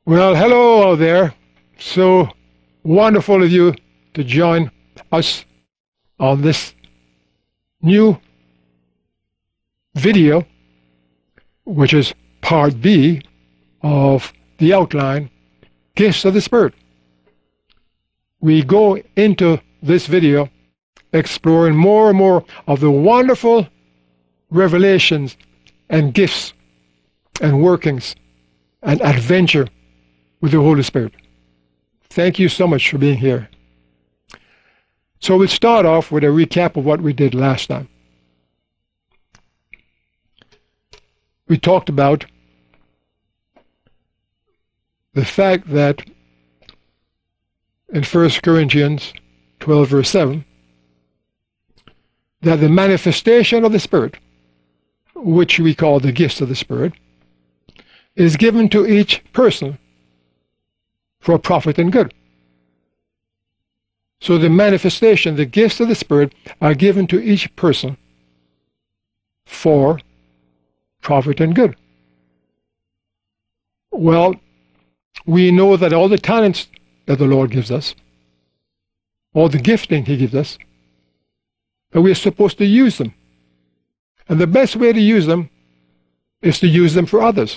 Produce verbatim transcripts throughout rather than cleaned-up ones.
Well, hello out there. So wonderful of you to join us on this new video, which is part B of the outline, Gifts of the Spirit. We go into this video exploring more and more of the wonderful revelations and gifts and workings and adventure with the Holy Spirit. Thank you so much for being here. So we'll start off with a recap of what we did last time. We talked about the fact that in First Corinthians twelve verse seven, that the manifestation of the Spirit, which we call the gifts of the Spirit, is given to each person for profit and good. So the manifestation, the gifts of the Spirit, are given to each person for profit and good. Well, we know that all the talents that the Lord gives us, all the gifting He gives us, that we are supposed to use them. And the best way to use them is to use them for others.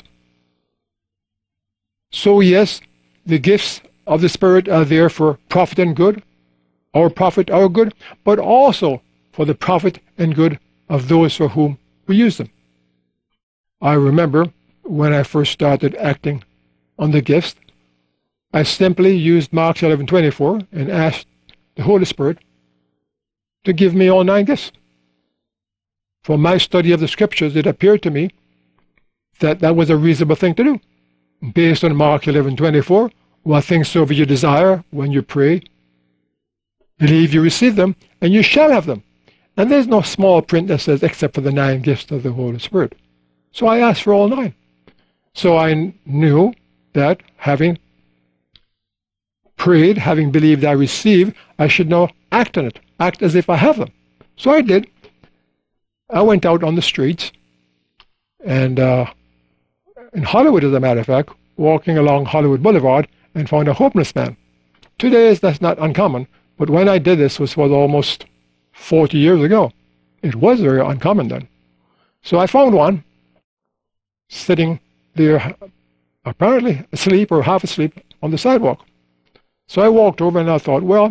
So yes, the gifts of the Spirit are there for profit and good, our profit, our good, but also for the profit and good of those for whom we use them. I remember when I first started acting on the gifts, I simply used Mark eleven twenty-four and asked the Holy Spirit to give me all nine gifts. From my study of the Scriptures, it appeared to me that that was a reasonable thing to do. Based on Mark eleven twenty-four, what things soever you desire when you pray, believe you receive them, and you shall have them. And there's no small print that says, except for the nine gifts of the Holy Spirit. So I asked for all nine. So I knew that having prayed, having believed I received, I should now act on it, act as if I have them. So I did. I went out on the streets, and uh, in Hollywood, as a matter of fact, walking along Hollywood Boulevard, and found a homeless man. Today, that's not uncommon, but when I did this, was was almost forty years ago. It was very uncommon then. So I found one sitting there, apparently asleep or half asleep on the sidewalk. So I walked over and I thought, well,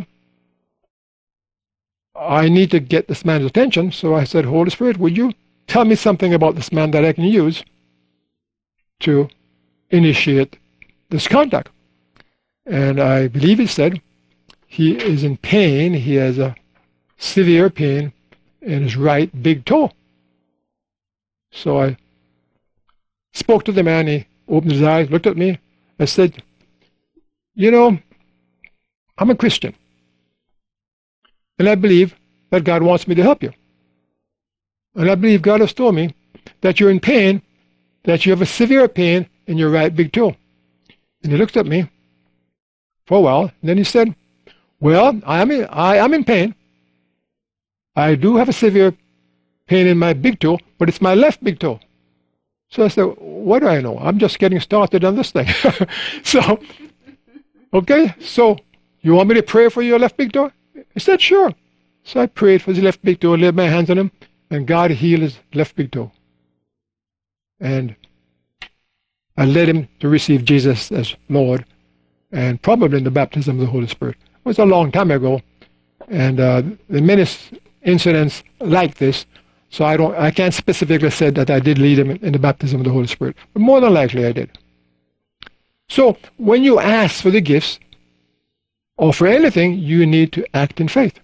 I need to get this man's attention. So I said, Holy Spirit, would you tell me something about this man that I can use to initiate this contact? And I believe he said he is in pain. He has a severe pain in his right big toe. So I spoke to the man. He opened his eyes, looked at me. I said, you know, I'm a Christian. And I believe that God wants me to help you. And I believe God has told me that you're in pain, that you have a severe pain in your right big toe. And he looked at me for a while, and then he said, well, I am in, I am in pain. I do have a severe pain in my big toe, but it's my left big toe. So I said, what do I know? I'm just getting started on this thing. So, okay, so you want me to pray for your left big toe? He said, sure. So I prayed for his left big toe, laid my hands on him, and God healed his left big toe. And I led him to receive Jesus as Lord, and probably in the baptism of the Holy Spirit. It was a long time ago, and uh, the many incidents like this, so I don't, I can't specifically say that I did lead him in the baptism of the Holy Spirit, but more than likely I did. So when you ask for the gifts, or for anything, you need to act in faith.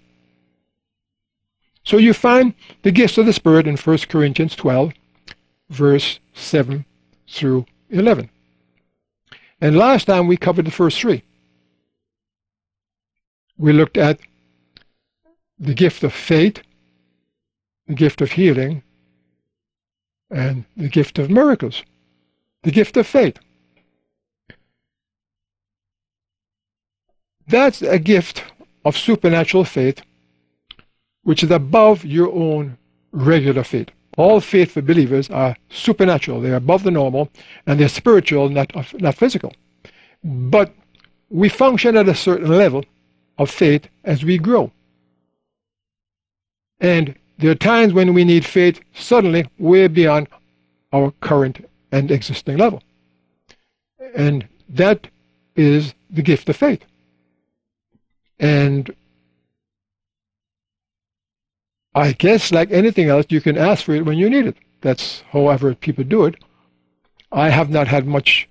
So you find the gifts of the Spirit in First Corinthians twelve, verse seven through eleven. And last time we covered the first three. We looked at the gift of faith, the gift of healing, and the gift of miracles. The gift of faith. That's a gift of supernatural faith, which is above your own regular faith. All faithful believers are supernatural. They're above the normal, and they're spiritual, not, not physical. But we function at a certain level of faith as we grow. And there are times when we need faith suddenly way beyond our current and existing level. And that is the gift of faith. And I guess like anything else, you can ask for it when you need it. That's however people do it. I have not had much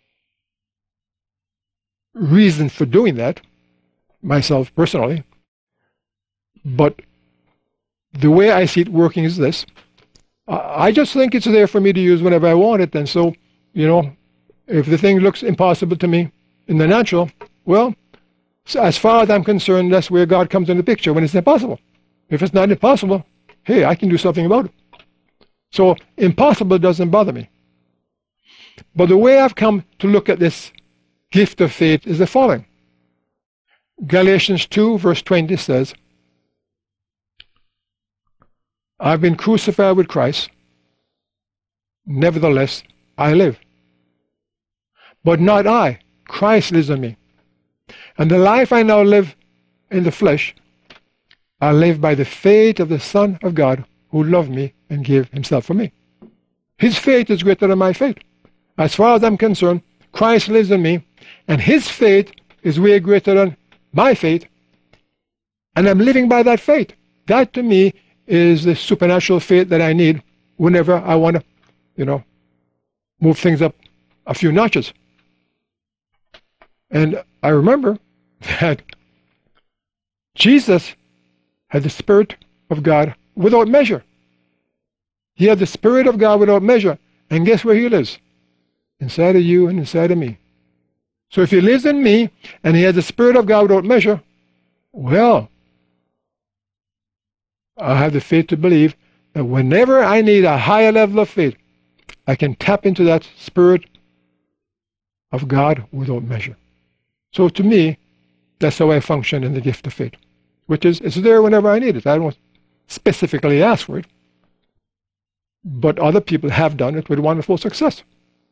reason for doing that myself personally. But the way I see it working is this. I just think it's there for me to use whenever I want it. And so, you know, if the thing looks impossible to me in the natural, well, so as far as I'm concerned, that's where God comes in the picture, when it's impossible. If it's not impossible, hey, I can do something about it. So impossible doesn't bother me. But the way I've come to look at this gift of faith is the following. Galatians two verse twenty says, I've been crucified with Christ, nevertheless I live. But not I, Christ lives in me. And the life I now live in the flesh, I live by the faith of the Son of God who loved me and gave himself for me. His faith is greater than my faith. As far as I'm concerned, Christ lives in me, and his faith is way greater than my faith, and I'm living by that faith. That to me is the supernatural faith that I need whenever I want to, you know, move things up a few notches. And I remember that Jesus had the Spirit of God without measure. He had the Spirit of God without measure. And guess where he lives? Inside of you and inside of me. So if he lives in me and he has the Spirit of God without measure, well, I have the faith to believe that whenever I need a higher level of faith, I can tap into that Spirit of God without measure. So to me, that's how I function in the gift of faith, which is it's there whenever I need it. I don't specifically ask for it, but other people have done it with wonderful success.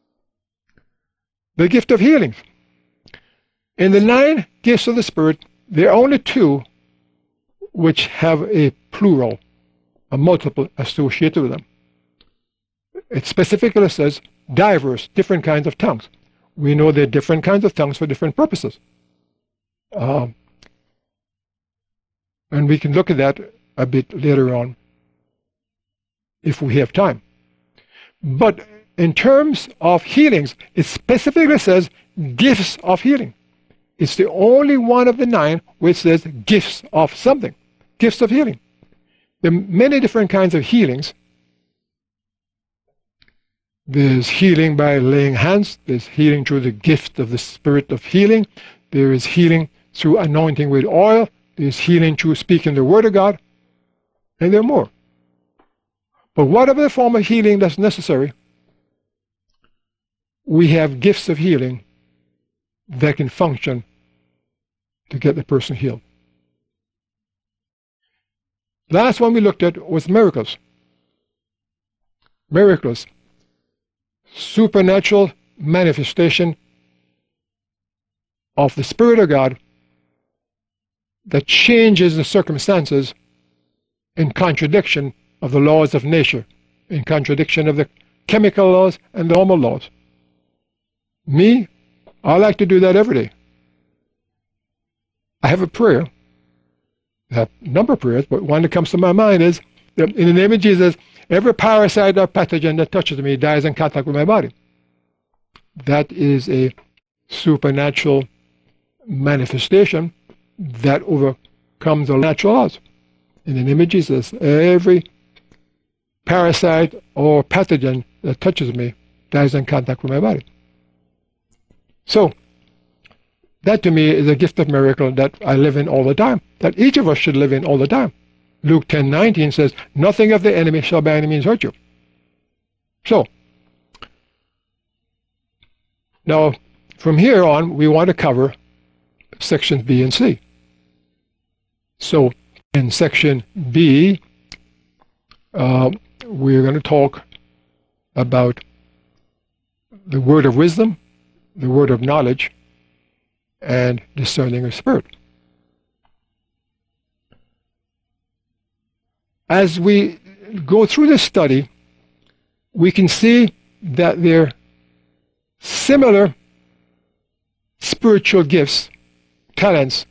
The gift of healing. In the nine gifts of the Spirit, there are only two which have a plural, a multiple associated with them. It specifically says diverse, different kinds of tongues. We know there are different kinds of tongues for different purposes. Uh, and we can look at that a bit later on if we have time. But in terms of healings, it specifically says gifts of healing. It's the only one of the nine which says gifts of something, gifts of healing. There are many different kinds of healings. There's healing by laying hands. There's healing through the gift of the Spirit of healing. There is healing through anointing with oil. There's healing through speaking the Word of God. And there are more. But whatever the form of healing that's necessary, we have gifts of healing that can function to get the person healed. Last one we looked at was miracles. Miracles. Supernatural manifestation of the Spirit of God that changes the circumstances in contradiction of the laws of nature, in contradiction of the chemical laws and the normal laws. Me, I like to do that every day. I have a prayer. I have a number of prayers, but one that comes to my mind is that in the name of Jesus, every parasite or pathogen that touches me dies in contact with my body. That is a supernatural manifestation that overcomes the natural laws. In the name of Jesus, every parasite or pathogen that touches me dies in contact with my body. So, that to me is a gift of miracle that I live in all the time, that each of us should live in all the time. Luke ten nineteen says, nothing of the enemy shall by any means hurt you. So, now, from here on, we want to cover sections B and C. So, in section B, uh, we're going to talk about the word of wisdom, the word of knowledge, and discerning of spirit. As we go through this study, we can see that there are similar spiritual gifts, talents,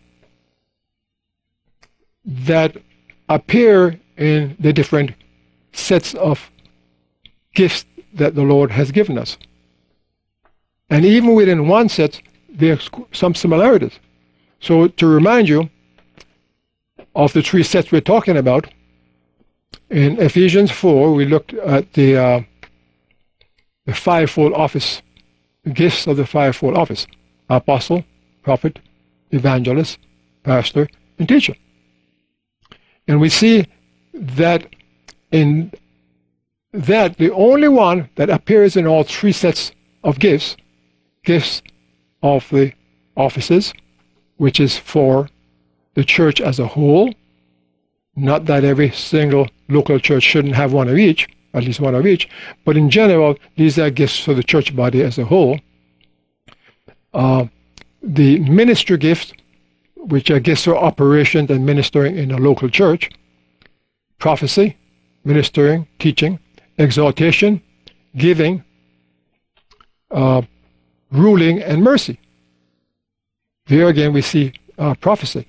that appear in the different sets of gifts that the Lord has given us. And even within one set, there's some similarities. So to remind you of the three sets we're talking about, in Ephesians four, we looked at the, uh, the fivefold office, the gifts of the fivefold office: apostle, prophet, evangelist, pastor, and teacher. And we see that in that the only one that appears in all three sets of gifts, gifts of the offices, which is for the church as a whole, not that every single local church shouldn't have one of each, at least one of each, but in general, these are gifts for the church body as a whole. Uh, the ministry gifts, which are gifts for operations and ministering in a local church: prophecy, ministering, teaching, exhortation, giving, uh, ruling, and mercy. There again we see uh, prophecy.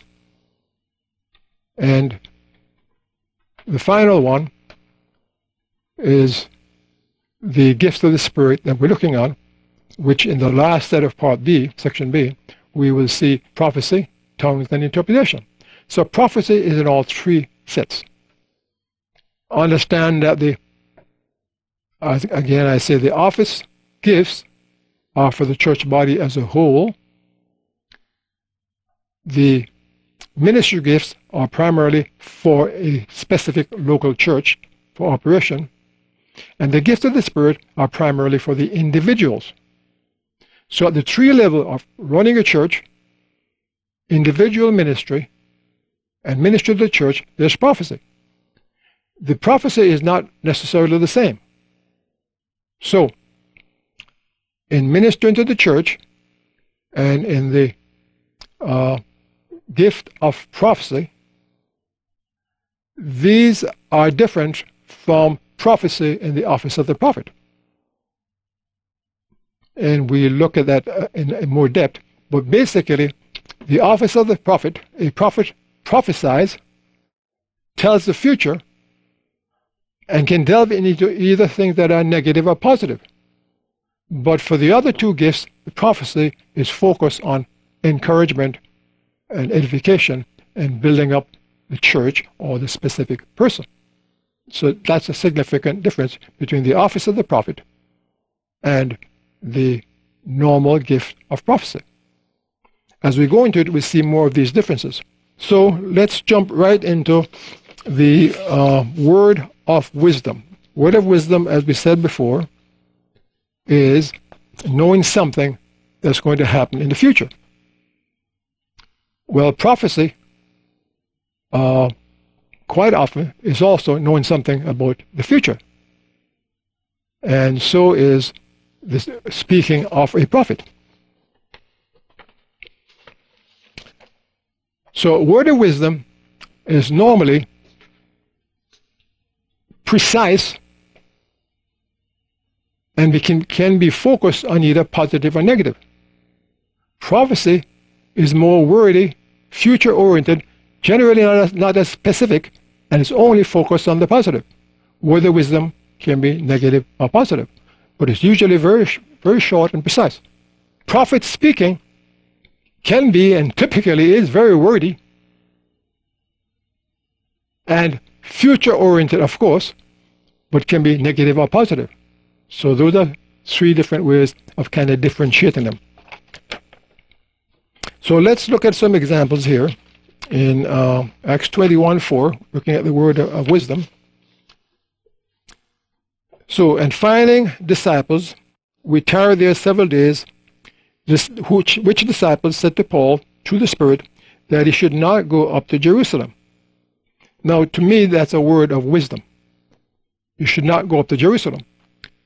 And the final one is the gifts of the Spirit that we're looking on, which in the last set of Part B, Section B, we will see prophecy, tongues, and interpretation. So prophecy is in all three sets. Understand that the, uh, again I say the office gifts are for the church body as a whole. The ministry gifts are primarily for a specific local church for operation, and the gifts of the Spirit are primarily for the individuals. So at the three level of running a church, individual ministry, and ministry to the church, there's prophecy. The prophecy is not necessarily the same. So, in ministering to the church and in the uh, gift of prophecy, these are different from prophecy in the office of the prophet. And we look at that in, in more depth. But basically, the office of the prophet, a prophet prophesies, tells the future, and can delve into either things that are negative or positive. But for the other two gifts, the prophecy is focused on encouragement and edification and building up the church or the specific person. So that's a significant difference between the office of the prophet and the normal gift of prophecy. As we go into it, we see more of these differences. So let's jump right into the uh, word of wisdom. Word of wisdom, as we said before, is knowing something that's going to happen in the future. Well, prophecy uh, quite often is also knowing something about the future. And so is this speaking of a prophet. So word of wisdom is normally precise and we can, can be focused on either positive or negative. Prophecy is more wordy, future-oriented, generally not as, not as specific, and it's only focused on the positive. Word of wisdom can be negative or positive, but it's usually very, very short and precise. Prophet speaking can be, and typically is, very wordy and future-oriented, of course, but can be negative or positive. So those are three different ways of kind of differentiating them. So let's look at some examples here in uh, Acts twenty-one four, looking at the word of, of wisdom. So, and finding disciples, we tarried there several days, this, which, which disciples said to Paul, through the Spirit, that he should not go up to Jerusalem. Now, to me, that's a word of wisdom. You should not go up to Jerusalem.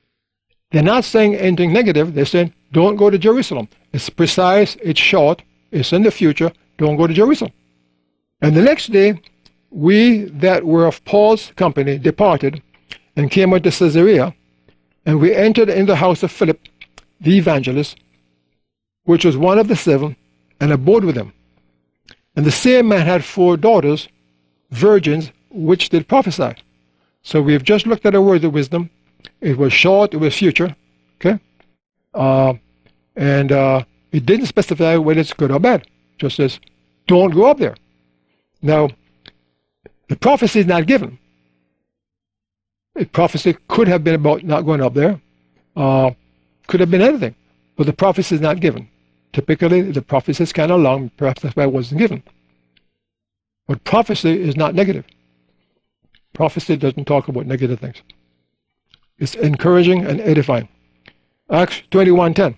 They're not saying anything negative. They're saying, don't go to Jerusalem. It's precise, it's short, It's in the future. Don't go to Jerusalem. And the next day, we that were of Paul's company departed and came unto Caesarea, and we entered in the house of Philip, the evangelist, which was one of the seven, and abode with him. And the same man had four daughters, virgins, which did prophesy. So we have just looked at a word of wisdom. It was short, it was future, okay? Uh, and uh, it didn't specify whether it's good or bad. Just says, don't go up there. Now, the prophecy is not given. The prophecy could have been about not going up there. Uh, could have been anything. But the prophecy is not given. Typically, the prophecy is kind of long. Perhaps that's why it wasn't given. But prophecy is not negative. Prophecy doesn't talk about negative things. It's encouraging and edifying. Acts twenty-one ten.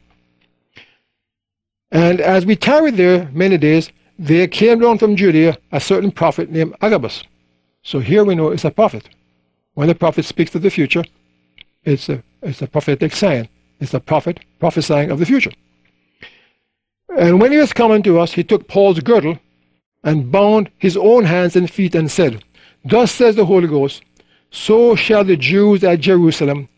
And as we tarried there many days, there came down from Judea a certain prophet named Agabus. So here we know it's a prophet. When the prophet speaks of the future, it's a, it's a prophetic sign. It's a prophet prophesying of the future. And when he was coming to us, he took Paul's girdle and bound his own hands and feet and said, Thus says the Holy Ghost, so shall the Jews at Jerusalem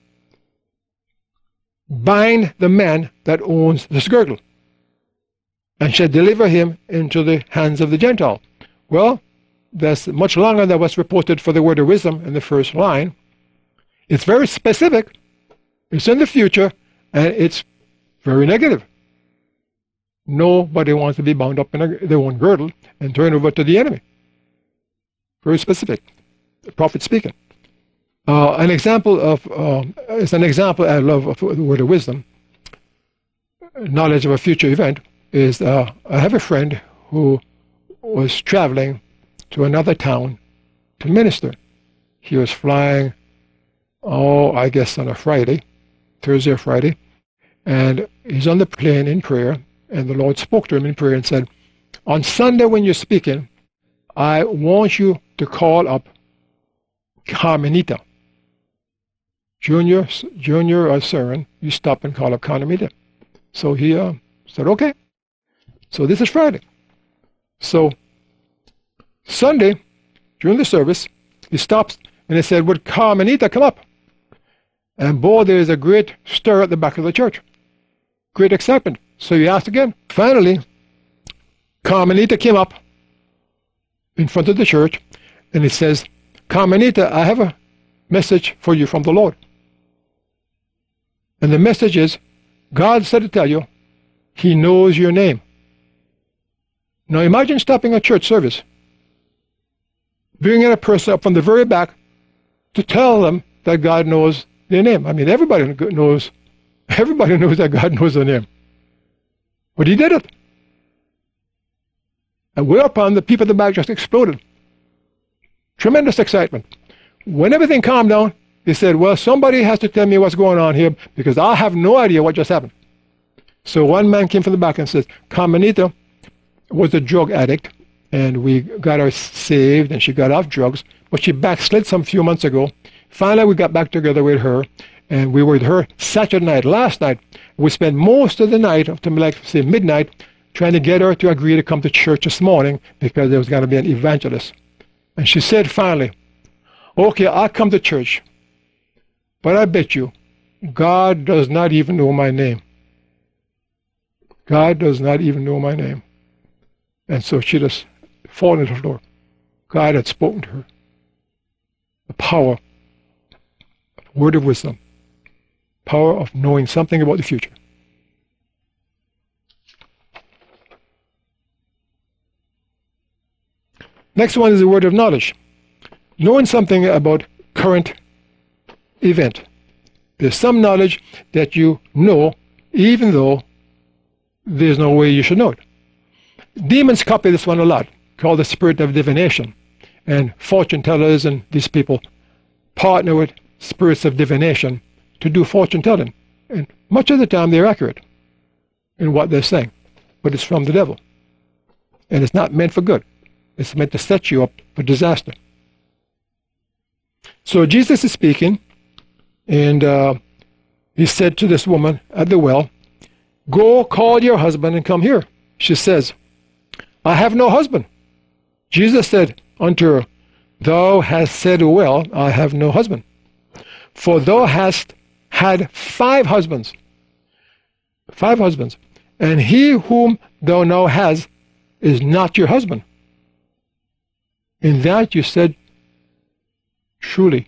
bind the man that owns this girdle, and shall deliver him into the hands of the Gentile. Well, that's much longer than what's reported for the word of wisdom in the first line. It's very specific. It's in the future, and it's very negative. Nobody wants to be bound up in a, their own girdle and turned over to the enemy. Very specific. The prophet speaking. Uh, an example of, uh, it's an example I love of the word of wisdom, knowledge of a future event, is uh, I have a friend who was traveling to another town to minister. He was flying, oh, I guess on a Friday, Thursday or Friday, and he's on the plane in prayer, and the Lord spoke to him in prayer and said, on Sunday when you're speaking, I want you to call up Carmenita. Junior, Junior or Søren, you stop and call up Carmenita. So he uh, said, okay. So this is Friday. So Sunday, during the service, he stops and he said, would Carmenita come up? And boy, there is a great stir at the back of the church. Great excitement. So he asked again. Finally, Carmenita came up in front of the church and he says, Carmenita, I have a message for you from the Lord. And the message is, God said to tell you, He knows your name. Now imagine stopping a church service, bringing a person up from the very back to tell them that God knows their name. I mean, everybody knows, everybody knows that God knows their name. But he did it. And whereupon the people at the back just exploded. Tremendous excitement. When everything calmed down, he said, well, somebody has to tell me what's going on here because I have no idea what just happened. So one man came from the back and says, Carmenita was a drug addict, and we got her saved, and she got off drugs, but she backslid some few months ago. Finally, we got back together with her, and we were with her Saturday night. Last night, we spent most of the night, up to like, say, midnight, trying to get her to agree to come to church this morning because there was going to be an evangelist. And she said finally, okay, I'll come to church, but I bet you God does not even know my name. God does not even know my name. And so she just fallen to the floor. God had spoken to her. The power of the word of wisdom. Power of knowing something about the future. Next one is the word of knowledge. Knowing something about current event. There's some knowledge that you know even though there's no way you should know it. Demons copy this one a lot, called the spirit of divination. And fortune tellers and these people partner with spirits of divination to do fortune telling. And much of the time they're accurate in what they're saying. But it's from the devil. And it's not meant for good. It's meant to set you up for disaster. So Jesus is speaking, and uh, he said to this woman at the well, go call your husband and come here. She says, I have no husband. Jesus said unto her, Thou hast said well, I have no husband. For thou hast had five husbands. Five husbands. And he whom thou now hast is not your husband. In that you said truly.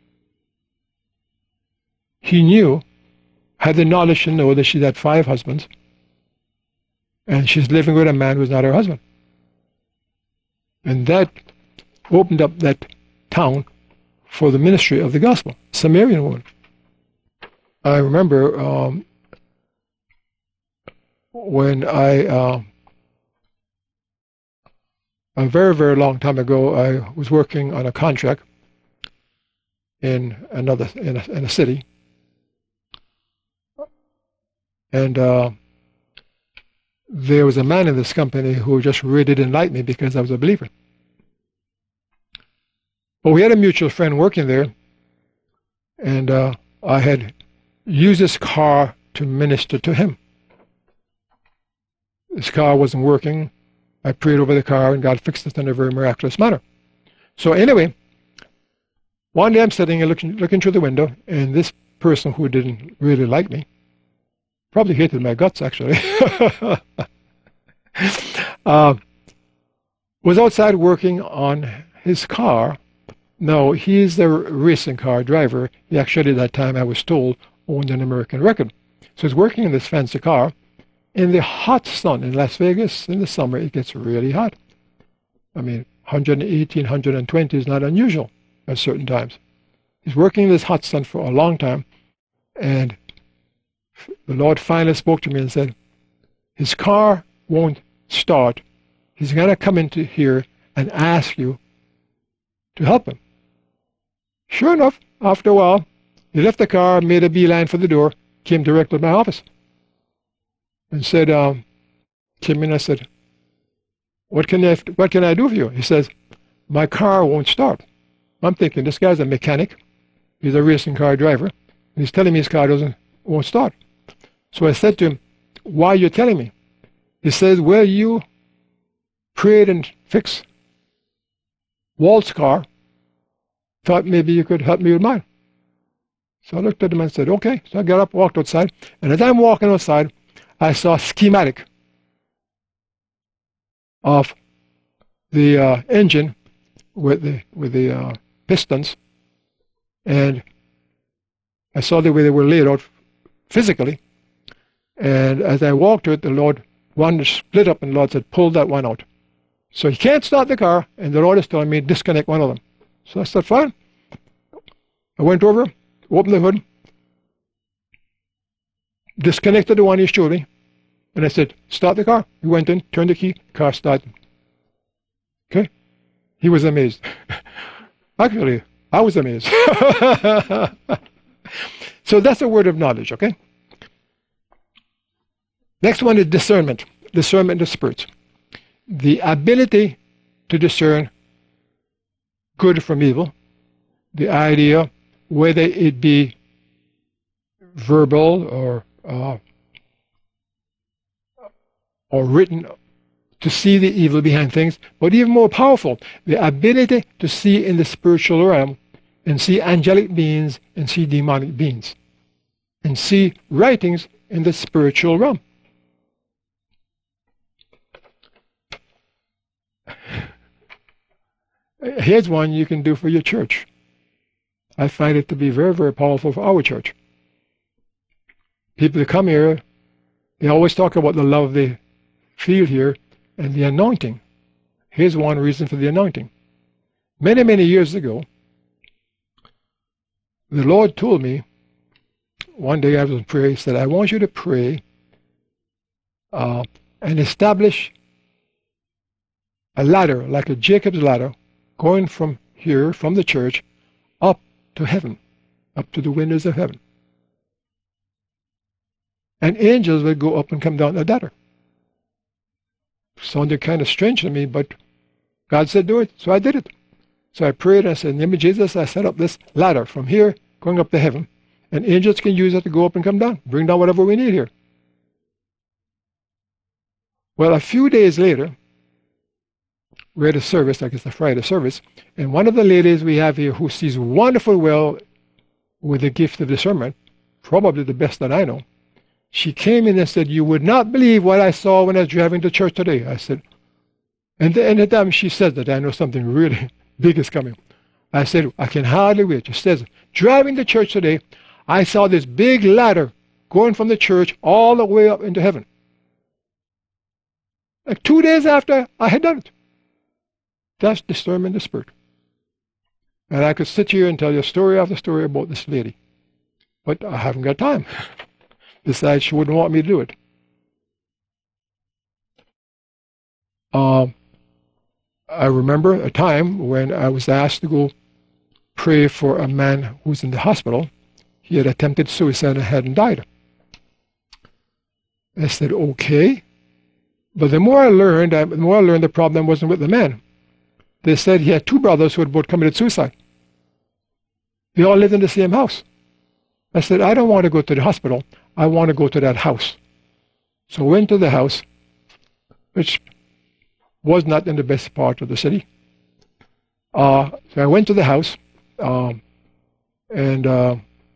He knew, had the knowledge to know that she had five husbands, and she's living with a man who's not her husband. And that opened up that town for the ministry of the gospel. Samaritan woman. I remember um, when I, uh, a very, very long time ago, I was working on a contract in another, in a, in a city. And uh, there was a man in this company who just really didn't like me because I was a believer. But we had a mutual friend working there, and uh, I had used his car to minister to him. His car wasn't working. I prayed over the car, and God fixed it in a very miraculous manner. So anyway, one day I'm sitting and looking, looking through the window, and this person who didn't really like me, probably hated my guts actually, uh, was outside working on his car. No, he's the racing car driver. He actually, at that time, I was told, owned an American record. So he's working in this fancy car. In the hot sun in Las Vegas, in the summer, it gets really hot. I mean, one eighteen, one twenty is not unusual at certain times. He's working in this hot sun for a long time, and the Lord finally spoke to me and said, his car won't start. He's going to come into here and ask you to help him. Sure enough, after a while, he left the car, made a beeline for the door, came directly to my office, and said, um, came in, I said, what can I, what can I do for you? He says, my car won't start. I'm thinking, this guy's a mechanic. He's a racing car driver. And he's telling me his car doesn't, won't start. So I said to him, why are you telling me? He says, well, you prayed and fixed Walt's car. Thought maybe you could help me with mine. So I looked at him and said, okay. So I got up, walked outside. And as I'm walking outside, I saw a schematic of the uh, engine with the, with the uh, pistons. And I saw the way they were laid out physically. And as I walked to it, the Lord, one split up, and the Lord said, pull that one out. So he can't start the car, and the Lord is telling me, disconnect one of them. So I said, fine. I went over, opened the hood, disconnected the one he showed me, and I said, start the car. He went in, turned the key, car started. Okay? He was amazed. Actually, I was amazed. So that's a word of knowledge, okay? Next one is discernment. Discernment of spirits. The ability to discern good from evil. The idea, whether it be verbal or uh, or written, to see the evil behind things. But even more powerful, the ability to see in the spiritual realm and see angelic beings and see demonic beings and see writings in the spiritual realm. Here's one you can do for your church. I find it to be very, very powerful for our church. People that come here, they always talk about the love they feel here and the anointing. Here's one reason for the anointing. Many, many years ago, the Lord told me, one day I was in prayer, He said, I want you to pray uh, and establish a ladder, like a Jacob's ladder, going from here, from the church, up to heaven, up to the windows of heaven. And angels would go up and come down the ladder. Sounded kind of strange to me, but God said do it, so I did it. So I prayed, and I said, in the name of Jesus, I set up this ladder from here, going up to heaven, and angels can use it to go up and come down, bring down whatever we need here. Well, a few days later, we had a service, like it's a Friday service, and one of the ladies we have here who sees wonderful well with the gift of discernment, probably the best that I know, she came in and said, "You would not believe what I saw when I was driving to church today." I said, and the, and the time she says that, I know something really big is coming. I said, "I can hardly wait." She says, "Driving to church today, I saw this big ladder going from the church all the way up into heaven. Like two days after I had done it." That's discernment of the Spirit. And I could sit here and tell you story after story about this lady. But I haven't got time. Besides, she wouldn't want me to do it. Um, I remember a time when I was asked to go pray for a man who was in the hospital. He had attempted suicide and hadn't died. I said, okay. But the more I learned, the more I learned the problem wasn't with the man. They said he had two brothers who had both committed suicide. They all lived in the same house. I said, I don't want to go to the hospital. I want to go to that house. So I went to the house, which was not in the best part of the city. Uh, so I went to the house, um, and, uh,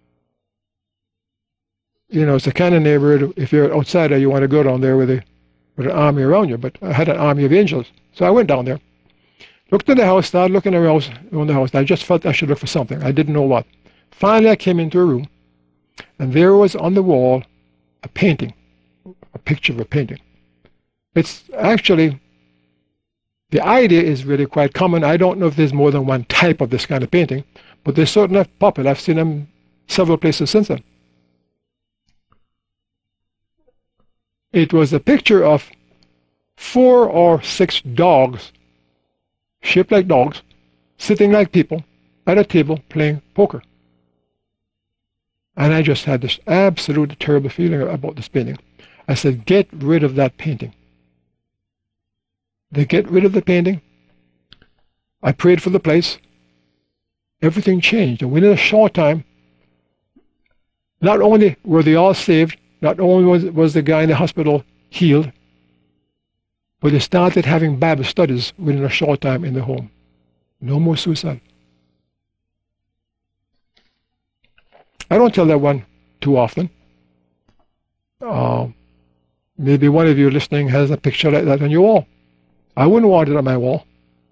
you know, it's the kind of neighborhood, if you're an outsider, you want to go down there with, a, with an army around you. But I had an army of angels. So I went down there. Looked at the house, started looking around the house. I just felt I should look for something. I didn't know what. Finally, I came into a room, and there was on the wall a painting, a picture of a painting. It's actually, the idea is really quite common. I don't know if there's more than one type of this kind of painting, but they're certainly popular. I've seen them several places since then. It was a picture of four or six dogs, shaped like dogs, sitting like people at a table playing poker. And I just had this absolute terrible feeling about this painting. I said, get rid of that painting. They get rid of the painting. I prayed for the place. Everything changed. And within a short time, not only were they all saved, not only was, was the guy in the hospital healed, but they started having Bible studies within a short time in the home. No more suicide. I don't tell that one too often. Uh, maybe one of you listening has a picture like that on your wall. I wouldn't want it on my wall.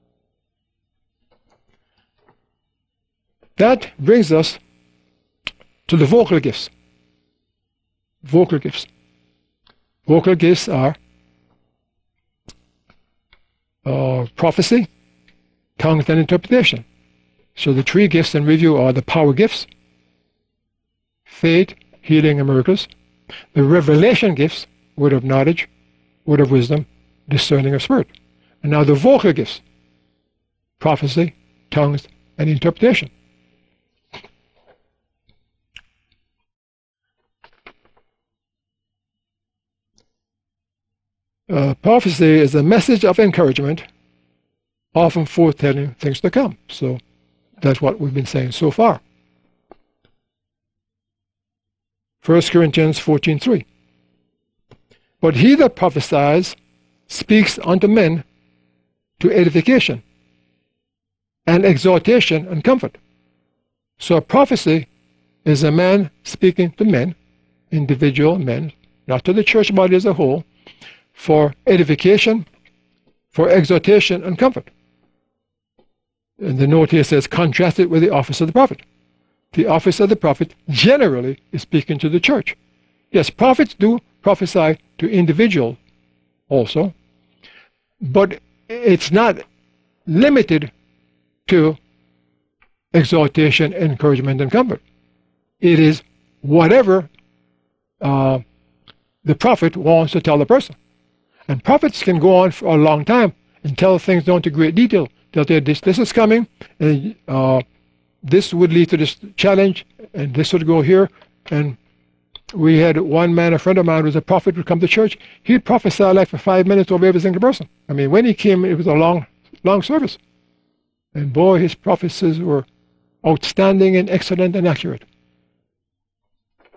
That brings us to the vocal gifts. Vocal gifts. Vocal gifts are uh, prophecy, tongues, and interpretation. So the three gifts in review are the power gifts, faith, healing, and miracles. The revelation gifts, word of knowledge, word of wisdom, discerning of spirit. And now the vocal gifts, prophecy, tongues, and interpretation. Uh, prophecy is a message of encouragement, often foretelling things to come. So that's what we've been saying so far. First Corinthians fourteen three. But he that prophesies speaks unto men to edification and exhortation and comfort. So a prophecy is a man speaking to men, individual men, not to the church body as a whole, for edification, for exhortation and comfort. And the note here says, contrast it with the office of the prophet. The office of the prophet generally is speaking to the church. Yes, prophets do prophesy to individuals also, but it's not limited to exhortation, encouragement, and comfort. It is whatever uh, the prophet wants to tell the person. And prophets can go on for a long time and tell things down to great detail. They'll tell you this, this is coming, and uh, this would lead to this challenge, and this would go here. And we had one man, a friend of mine, who was a prophet, would come to church. He'd prophesy like for five minutes over every single person. I mean, when he came, it was a long, long service. And boy, his prophecies were outstanding and excellent and accurate.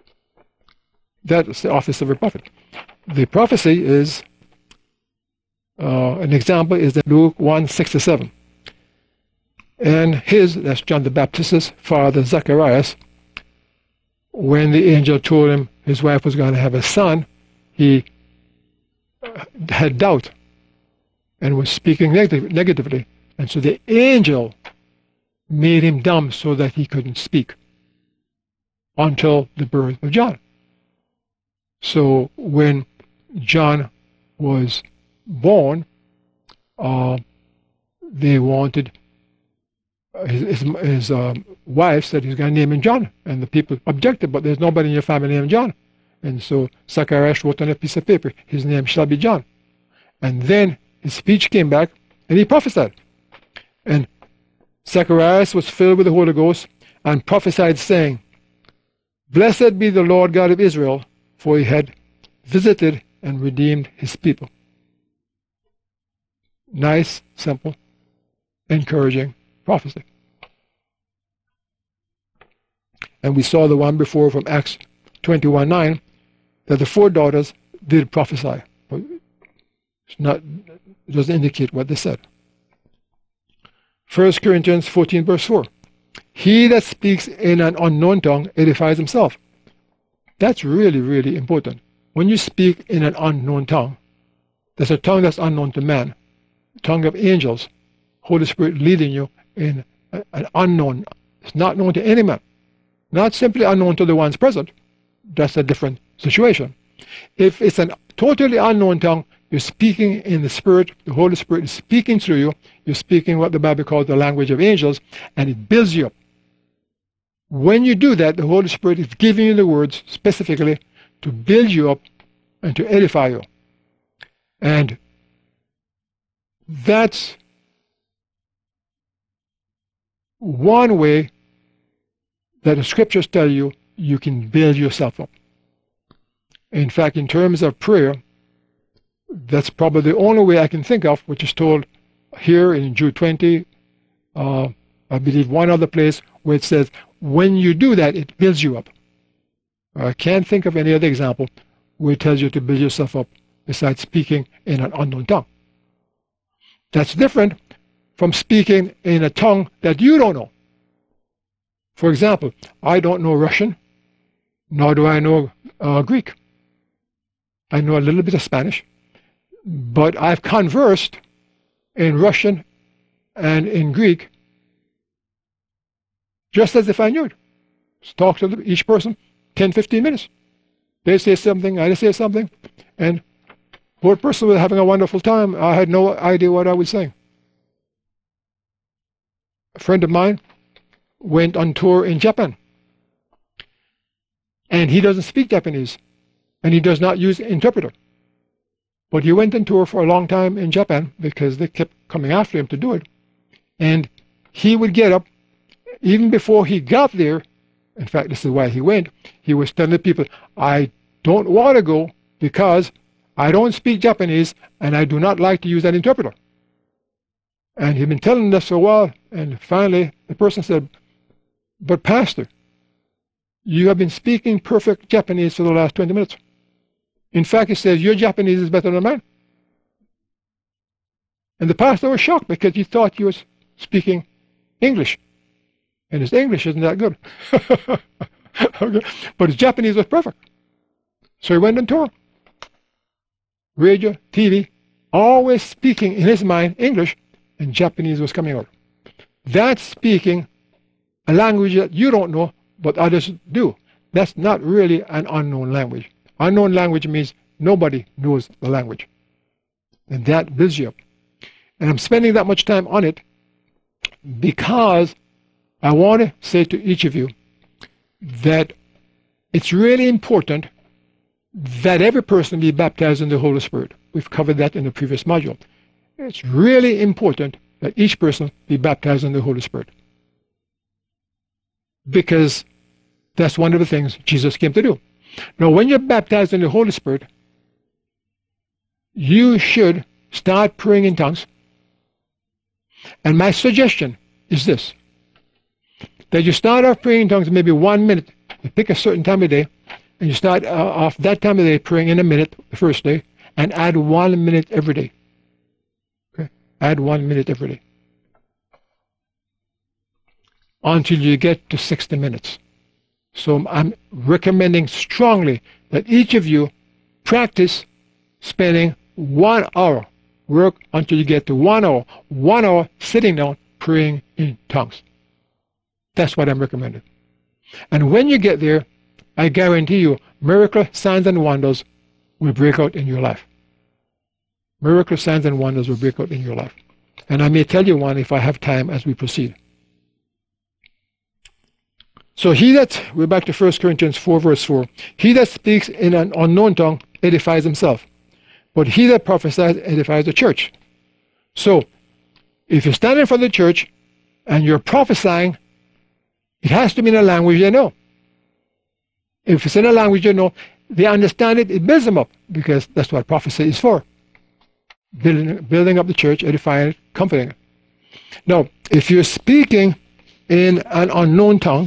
That is the office of a prophet. The prophecy is Uh, an example is in Luke one sixty-seven. And his, that's John the Baptist's father, Zacharias, when the angel told him his wife was going to have a son, he had doubt and was speaking negative, negatively. And so the angel made him dumb so that he couldn't speak until the birth of John. So when John was born, uh, they wanted, his, his, his um, wife said he's going to name him John, and the people objected, but there's nobody in your family named John. And so Zacharias wrote on a piece of paper, his name shall be John. And then his speech came back, and he prophesied. And Zacharias was filled with the Holy Ghost and prophesied, saying, Blessed be the Lord God of Israel, for he had visited and redeemed his people. Nice, simple, encouraging prophecy. And we saw the one before from Acts twenty-one nine, that the four daughters did prophesy. But it's not, it doesn't indicate what they said. First Corinthians fourteen verse four. He that speaks in an unknown tongue edifies himself. That's really, really important. When you speak in an unknown tongue, there's a tongue that's unknown to man, tongue of angels, Holy Spirit leading you in an unknown, it's not known to any man. Not simply unknown to the ones present. That's a different situation. If it's a totally unknown tongue, you're speaking in the Spirit, the Holy Spirit is speaking through you, you're speaking what the Bible calls the language of angels, and it builds you up. When you do that, the Holy Spirit is giving you the words specifically to build you up and to edify you. And that's one way that the scriptures tell you you can build yourself up. In fact, in terms of prayer, that's probably the only way I can think of, which is told here in Jude twenty, uh, I believe one other place, where it says, when you do that, it builds you up. I can't think of any other example where it tells you to build yourself up besides speaking in an unknown tongue. That's different from speaking in a tongue that you don't know. For example, I don't know Russian, nor do I know uh, Greek. I know a little bit of Spanish, but I've conversed in Russian and in Greek just as if I knew it. Just talk to each person ten, fifteen minutes. They say something, I say something, and both person was having a wonderful time. I had no idea what I was saying. A friend of mine went on tour in Japan, and he doesn't speak Japanese, and he does not use interpreter. But he went on tour for a long time in Japan because they kept coming after him to do it. And he would get up, even before he got there, in fact, this is why he went, he was telling the people, I don't want to go because I don't speak Japanese and I do not like to use an interpreter. And he'd been telling this for a while, and finally the person said, but Pastor, you have been speaking perfect Japanese for the last twenty minutes. In fact, he says, your Japanese is better than mine. And the pastor was shocked because he thought he was speaking English. And his English isn't that good. Okay. But his Japanese was perfect. So he went on tour. Radio, T V, always speaking in his mind English, and Japanese was coming out. That's speaking a language that you don't know, but others do. That's not really an unknown language. Unknown language means nobody knows the language. And that builds you up. And I'm spending that much time on it because I want to say to each of you that it's really important that every person be baptized in the Holy Spirit. We've covered that in the previous module. It's really important that each person be baptized in the Holy Spirit. Because that's one of the things Jesus came to do. Now, when you're baptized in the Holy Spirit, you should start praying in tongues. And my suggestion is this, that you start off praying in tongues maybe one minute. You pick a certain time of day, and you start uh, off that time of day praying in a minute the first day, and add one minute every day. Add one minute every day until you get to sixty minutes. So I'm recommending strongly that each of you practice spending one hour. Work until you get to one hour. One hour sitting down praying in tongues. That's what I'm recommending. And when you get there, I guarantee you, miracle, signs, and wonders will break out in your life. Miracle, signs, and wonders will break out in your life. And I may tell you one if I have time as we proceed. So he that, we're back to First Corinthians four, verse four. He that speaks in an unknown tongue edifies himself, but he that prophesies edifies the church. So, if you're standing for the church and you're prophesying, it has to be in a language they know. If it's in a language you know, they understand it, it builds them up, because that's what prophecy is for. Building, building up the church, edifying it, comforting it. Now, if you're speaking in an unknown tongue,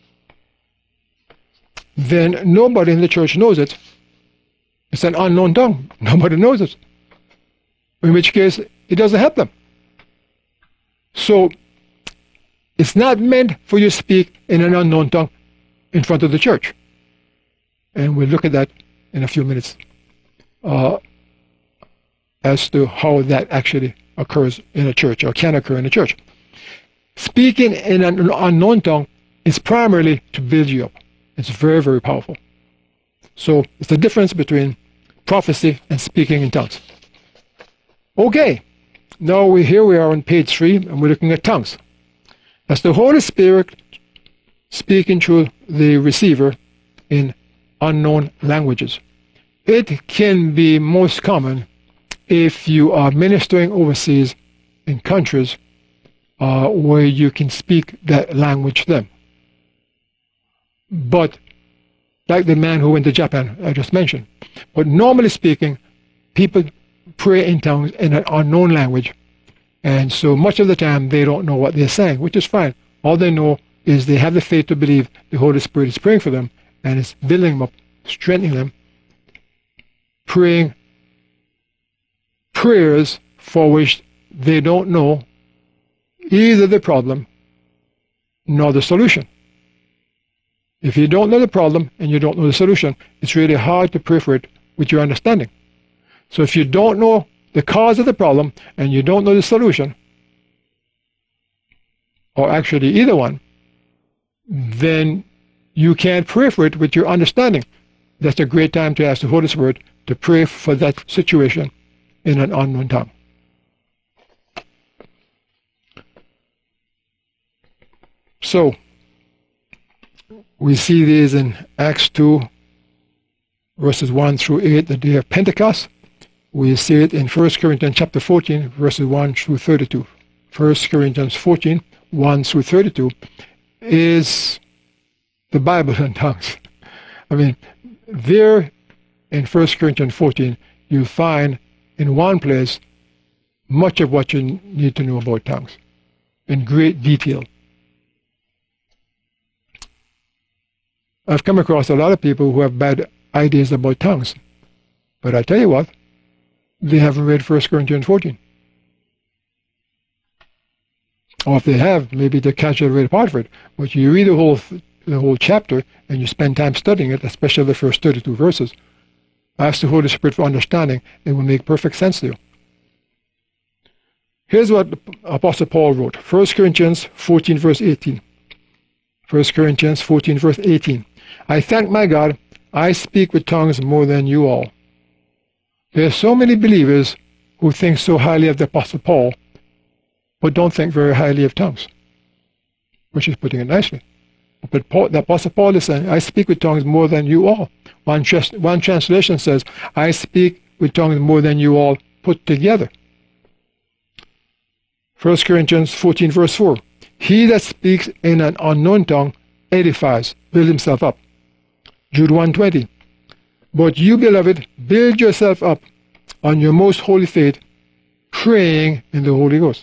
then nobody in the church knows it. It's an unknown tongue. Nobody knows it. In which case, it doesn't help them. So, it's not meant for you to speak in an unknown tongue in front of the church. And we'll look at that in a few minutes uh, as to how that actually occurs in a church, or can occur in a church. Speaking in an unknown tongue is primarily to build you up. It's very, very powerful. So it's the difference between prophecy and speaking in tongues. Okay, now we here we are on page three, and we're looking at tongues. That's the Holy Spirit speaking through the receiver in unknown languages. It can be most common if you are ministering overseas in countries uh, where you can speak that language to them. But, like the man who went to Japan, I just mentioned. But normally speaking, people pray in tongues in an unknown language. And so much of the time, they don't know what they're saying, which is fine. All they know is they have the faith to believe the Holy Spirit is praying for them, and it's building them up, strengthening them, praying prayers for which they don't know either the problem nor the solution. If you don't know the problem and you don't know the solution, it's really hard to pray for it with your understanding. So if you don't know the cause of the problem and you don't know the solution, or actually either one, then you can't pray for it with your understanding. That's a great time to ask the Holy Spirit to pray for that situation in an unknown tongue. So, we see this in Acts two, verses one through eight, the day of Pentecost. We see it in First Corinthians chapter fourteen, verses one through thirty-two. First Corinthians fourteen, one through thirty-two is the Bible in tongues. I mean, there in First Corinthians fourteen, you find in one place much of what you need to know about tongues in great detail. I've come across a lot of people who have bad ideas about tongues. But I tell you what, they haven't read First Corinthians fourteen. Or if they have, maybe they casually read a part of it. But you read the whole, the whole chapter and you spend time studying it, especially the first thirty-two verses. Ask the Holy Spirit for understanding. It will make perfect sense to you. Here's what Apostle Paul wrote. First Corinthians fourteen, verse eighteen. First Corinthians fourteen, verse eighteen. I thank my God, I speak with tongues more than you all. There are so many believers who think so highly of the Apostle Paul, but don't think very highly of tongues, which is putting it nicely. But Paul, the Apostle Paul is saying, I speak with tongues more than you all. One, one translation says, I speak with tongues more than you all put together. First Corinthians fourteen, verse four. He that speaks in an unknown tongue edifies, builds himself up. Jude one twenty. But you, beloved, build yourself up on your most holy faith, praying in the Holy Ghost.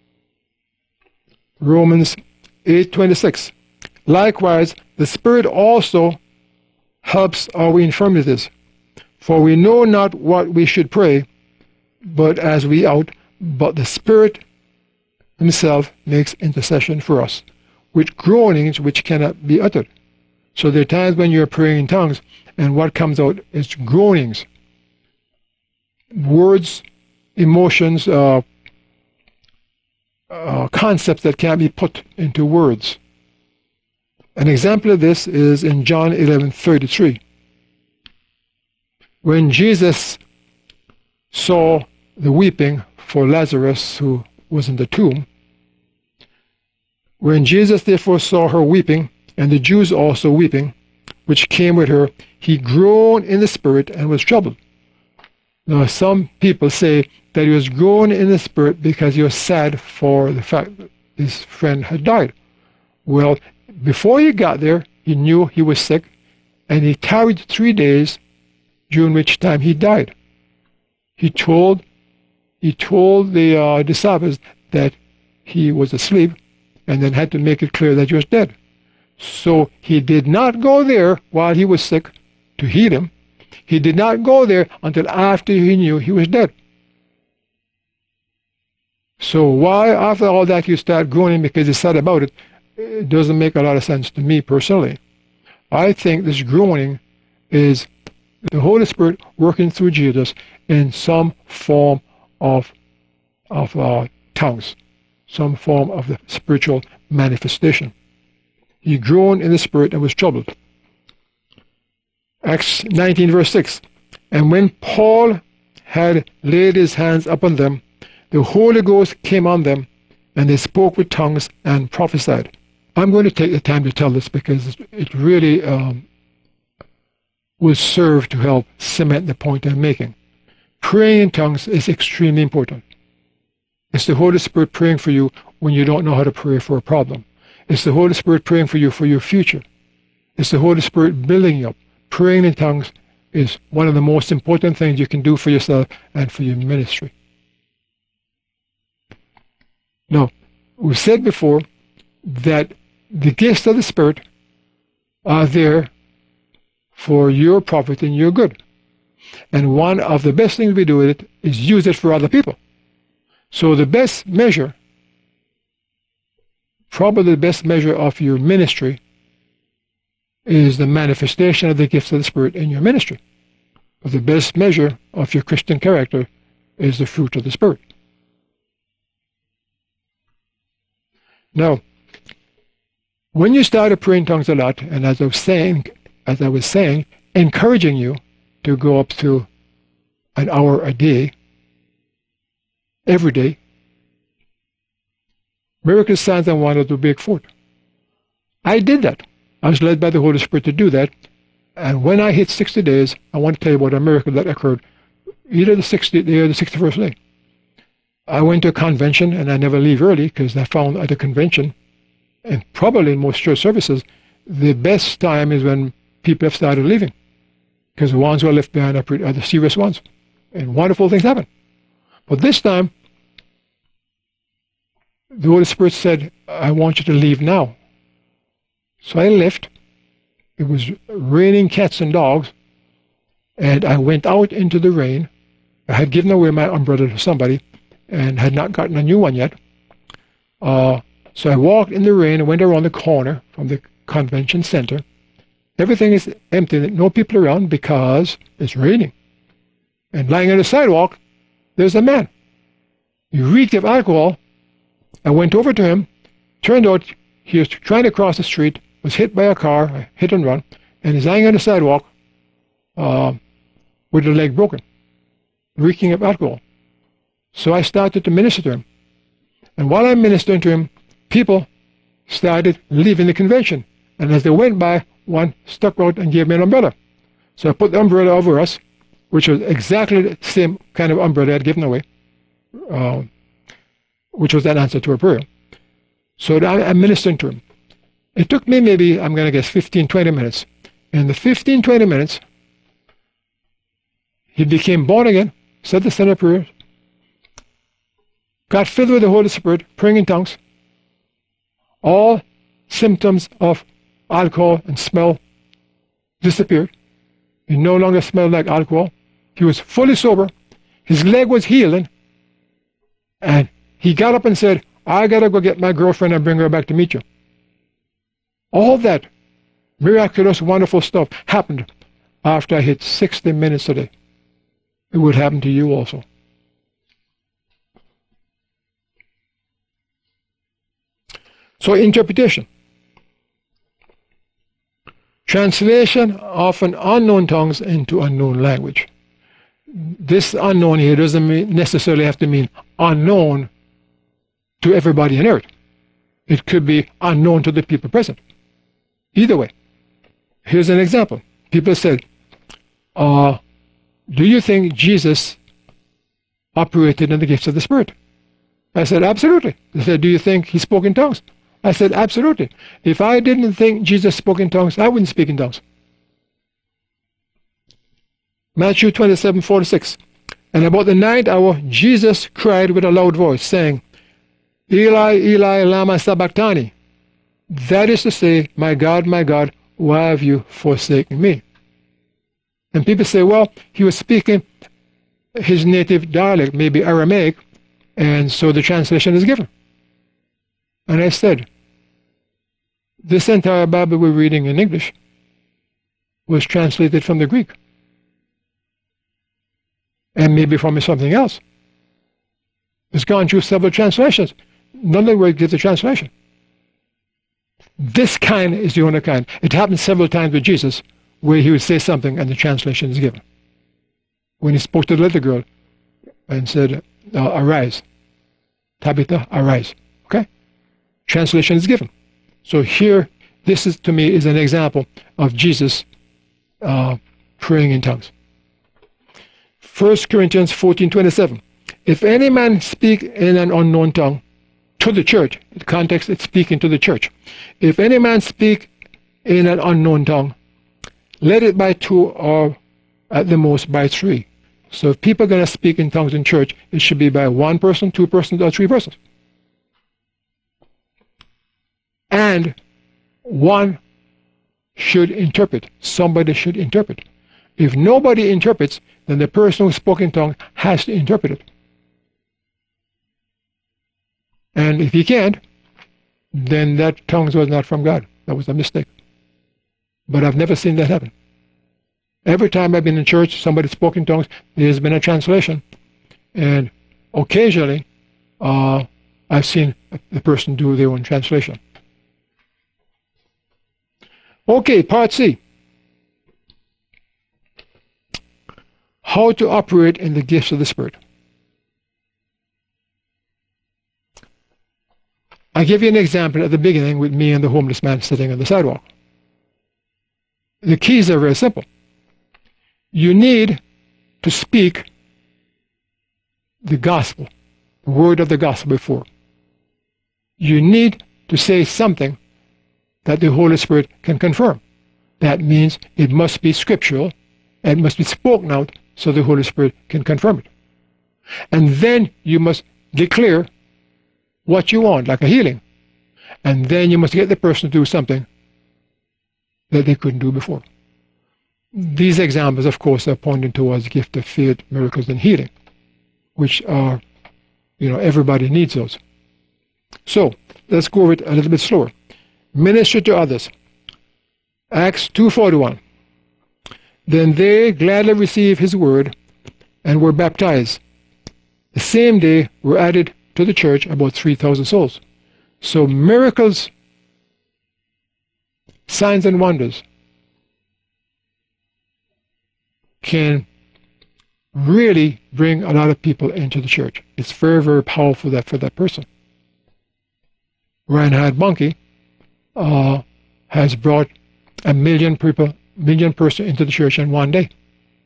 Romans eight twenty-six. Likewise, the Spirit also helps our infirmities. For we know not what we should pray, but as we ought, but the Spirit himself makes intercession for us with groanings which cannot be uttered. So there are times when you're praying in tongues and what comes out is groanings, words, emotions, uh, uh, concepts that can't be put into words. An example of this is in John eleven thirty-three. When Jesus saw the weeping for Lazarus who was in the tomb, when Jesus therefore saw her weeping, and the Jews also weeping, which came with her, he groaned in the spirit and was troubled. Now some people say that he was groaning in the spirit because he was sad for the fact that his friend had died. Well, before he got there, he knew he was sick, and he tarried three days, during which time he died. He told, he told the uh, disciples that he was asleep, and then had to make it clear that he was dead. So he did not go there while he was sick to heal him. He did not go there until after he knew he was dead. So why, after all that, you start groaning because he's sad about it, it doesn't make a lot of sense to me personally. I think this groaning is the Holy Spirit working through Jesus in some form of, of uh, tongues, some form of the spiritual manifestation. He groaned in the spirit and was troubled. Acts nineteen verse six. And when Paul had laid his hands upon them, the Holy Ghost came on them, and they spoke with tongues and prophesied. I'm going to take the time to tell this because it really um, will serve to help cement the point I'm making. Praying in tongues is extremely important. It's the Holy Spirit praying for you when you don't know how to pray for a problem. It's the Holy Spirit praying for you for your future. It's the Holy Spirit building you up. Praying in tongues is one of the most important things you can do for yourself and for your ministry. Now, we've said before that the gifts of the Spirit are there for your profit and your good. And one of the best things we do with it is use it for other people. So the best measure, probably the best measure of your ministry, is the manifestation of the gifts of the Spirit in your ministry. But the best measure of your Christian character is the fruit of the Spirit. Now, when you started praying tongues a lot, and as I was saying, as I was saying, encouraging you to go up to an hour a day, every day, miracles, signs, and wonders will break forth. I did that. I was led by the Holy Spirit to do that. And when I hit sixty days, I want to tell you about a miracle that occurred either the sixtieth day or the sixty-first day. I went to a convention, and I never leave early because I found at a convention, and probably in most church services, the best time is when people have started leaving, because the ones who are left behind are, pretty, are the serious ones, and wonderful things happen. But this time, the Holy Spirit said, I want you to leave now. So I left. It was raining cats and dogs, and I went out into the rain. I had given away my umbrella to somebody and had not gotten a new one yet. Uh, so I walked in the rain and went around the corner from the convention center. Everything is empty, no people around because it's raining. And lying on the sidewalk, there's a man. He reeked of alcohol. I went over to him. Turned out he was trying to cross the street, was hit by a car, a hit and run, and he's lying on the sidewalk uh, with a leg broken, reeking of alcohol. So I started to minister to him. And while I'm ministering to him, people started leaving the convention. And as they went by, one stuck out and gave me an umbrella. So I put the umbrella over us, which was exactly the same kind of umbrella I'd given away, uh, which was an answer to a prayer. So I'm ministering to him. It took me maybe, I'm going to guess, fifteen, twenty minutes. In the fifteen, twenty minutes, he became born again, said the sinner prayer, got filled with the Holy Spirit, praying in tongues. All symptoms of alcohol and smell disappeared. He no longer smelled like alcohol. He was fully sober. His leg was healing. And he got up and said, I got to go get my girlfriend and bring her back to meet you. All that miraculous, wonderful stuff happened after I hit sixty minutes a day. It would happen to you also. So interpretation. Translation of an unknown tongues into unknown language. This unknown here doesn't mean, necessarily have to mean unknown to everybody on earth. It could be unknown to the people present. Either way. Here's an example. People said, uh, do you think Jesus operated in the gifts of the Spirit? I said, absolutely. They said, do you think he spoke in tongues? I said, absolutely. If I didn't think Jesus spoke in tongues, I wouldn't speak in tongues. Matthew twenty-seven forty-six. And about the ninth hour, Jesus cried with a loud voice, saying, Eli, Eli, lama sabachthani. That is to say, my God, my God, why have you forsaken me? And people say, well, he was speaking his native dialect, maybe Aramaic, and so the translation is given. And I said, this entire Bible we're reading in English was translated from the Greek. And maybe from something else. It's gone through several translations. None of them will give the translation. This kind is the only kind. It happened several times with Jesus, where he would say something and the translation is given. When he spoke to the little girl and said, uh, arise. Tabitha, arise. Okay? Translation is given. So here, this is to me is an example of Jesus uh, praying in tongues. First Corinthians fourteen twenty-seven. If any man speak in an unknown tongue to the church, in context it's speaking to the church. If any man speak in an unknown tongue, let it by two or at the most by three. So if people are going to speak in tongues in church, it should be by one person, two persons, or three persons. And one should interpret. Somebody should interpret. If nobody interprets, then the person who spoke in tongues has to interpret it. And if he can't, then that tongues was not from God. That was a mistake. But I've never seen that happen. Every time I've been in church, somebody spoke in tongues, there's been a translation. And occasionally, uh, I've seen the person do their own translation. Okay, part C. How to operate in the gifts of the Spirit. I give you an example at the beginning with me and the homeless man sitting on the sidewalk. The keys are very simple. You need to speak the gospel, the word of the gospel before. You need to say something that the Holy Spirit can confirm. That means it must be scriptural and must be spoken out so the Holy Spirit can confirm it. And then you must declare what you want, like a healing. And then you must get the person to do something that they couldn't do before. These examples, of course, are pointing towards the gift of faith, miracles, and healing, which are, you know, everybody needs those. So, let's go over it a little bit slower. Minister to others. Acts two forty-one. Then they gladly received his word and were baptized. The same day were added to the church about three thousand souls. So miracles, signs and wonders can really bring a lot of people into the church. It's very, very powerful that for that person. Reinhard Bonnke uh, has brought a million people, million person into the church in one day.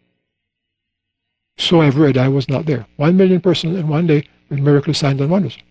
So I've read. I was not there. One million person in one day with miracles, signs, and wonders.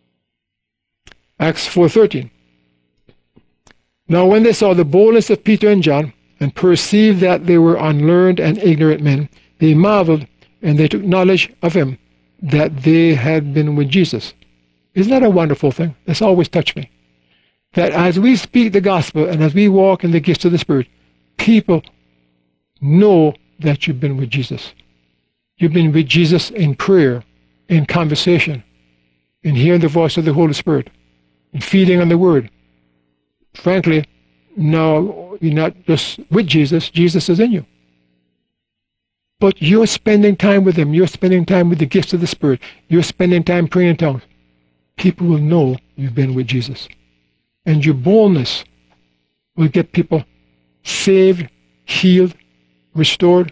Acts four thirteen. Now when they saw the boldness of Peter and John, and perceived that they were unlearned and ignorant men, they marveled, and they took knowledge of him, that they had been with Jesus. Isn't that a wonderful thing? That's always touched me. That as we speak the gospel and as we walk in the gifts of the Spirit, people know that you've been with Jesus. You've been with Jesus in prayer, in conversation, in hearing the voice of the Holy Spirit, in feeding on the Word. Frankly, now you're not just with Jesus, Jesus is in you. But you're spending time with Him. You're spending time with the gifts of the Spirit. You're spending time praying in tongues. People will know you've been with Jesus. And your boldness will get people saved, healed, restored.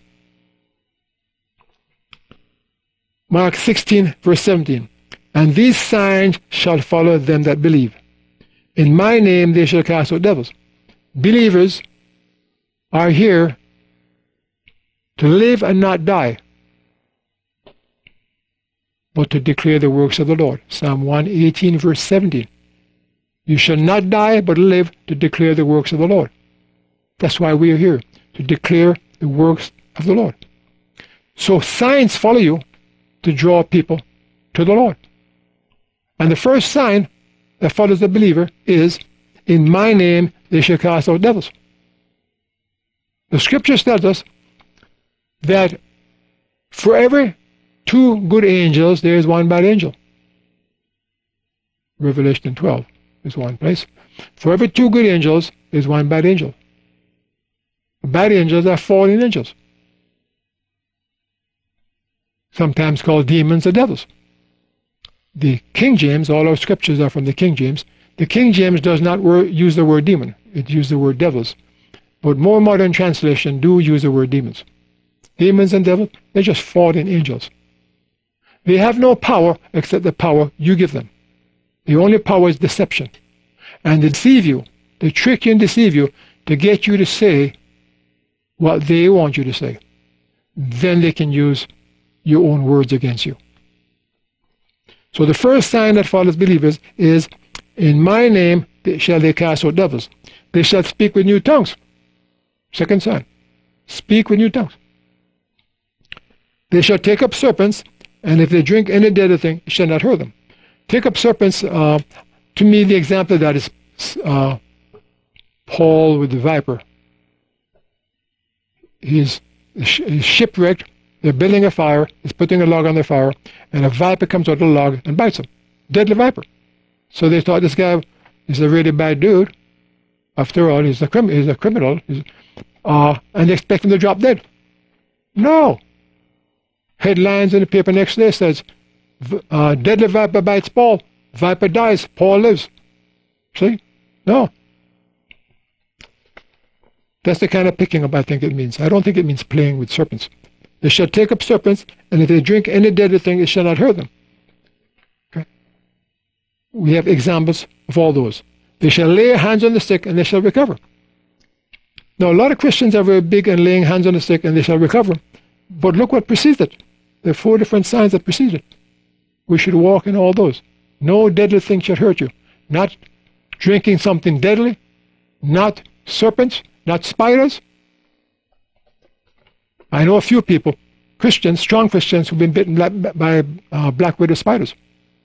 Mark sixteen, verse seventeen. And these signs shall follow them that believe. In my name they shall cast out devils. Believers are here to live and not die, but to declare the works of the Lord. Psalm one eighteen, verse seventeen. You shall not die, but live to declare the works of the Lord. That's why we are here, to declare the works of the Lord. So signs follow you to draw people to the Lord. And the first sign that follows the believer is, in my name they shall cast out devils. The scriptures tells us that for every two good angels, there is one bad angel. Revelation twelve is one place. For every two good angels, there is one bad angel. Bad angels are fallen angels, sometimes called demons or devils. The King James, all our scriptures are from the King James. The King James does not wor- use the word demon. It uses the word devils. But more modern translations do use the word demons. Demons and devils, they're just fallen angels. They have no power except the power you give them. The only power is deception. And they deceive you. They trick you and deceive you to get you to say what they want you to say. Then they can use your own words against you. So the first sign that follows believers is, in my name shall they cast out devils. They shall speak with new tongues. Second sign. Speak with new tongues. They shall take up serpents, and if they drink any deadly thing, it shall not hurt them. Take up serpents, uh, to me the example of that is uh, Paul with the viper. He's, he's shipwrecked. They're building a fire. He's putting a log on the fire, and a viper comes out of the log and bites him. Deadly viper. So they thought this guy is a really bad dude. After all, he's a, crim- he's a criminal. He's, uh, and they expect him to drop dead. No. Headlines in the paper next day says, uh, deadly viper bites Paul. Viper dies. Paul lives. See? No. That's the kind of picking up I think it means. I don't think it means playing with serpents. They shall take up serpents, and if they drink any deadly thing, it shall not hurt them. Okay? We have examples of all those. They shall lay hands on the sick, and they shall recover. Now, a lot of Christians are very big on laying hands on the sick, and they shall recover. But look what precedes it. There are four different signs that precede it. We should walk in all those. No deadly thing shall hurt you. Not drinking something deadly, not serpents, not spiders. I know a few people, Christians, strong Christians, who've been bitten by uh, black widow spiders.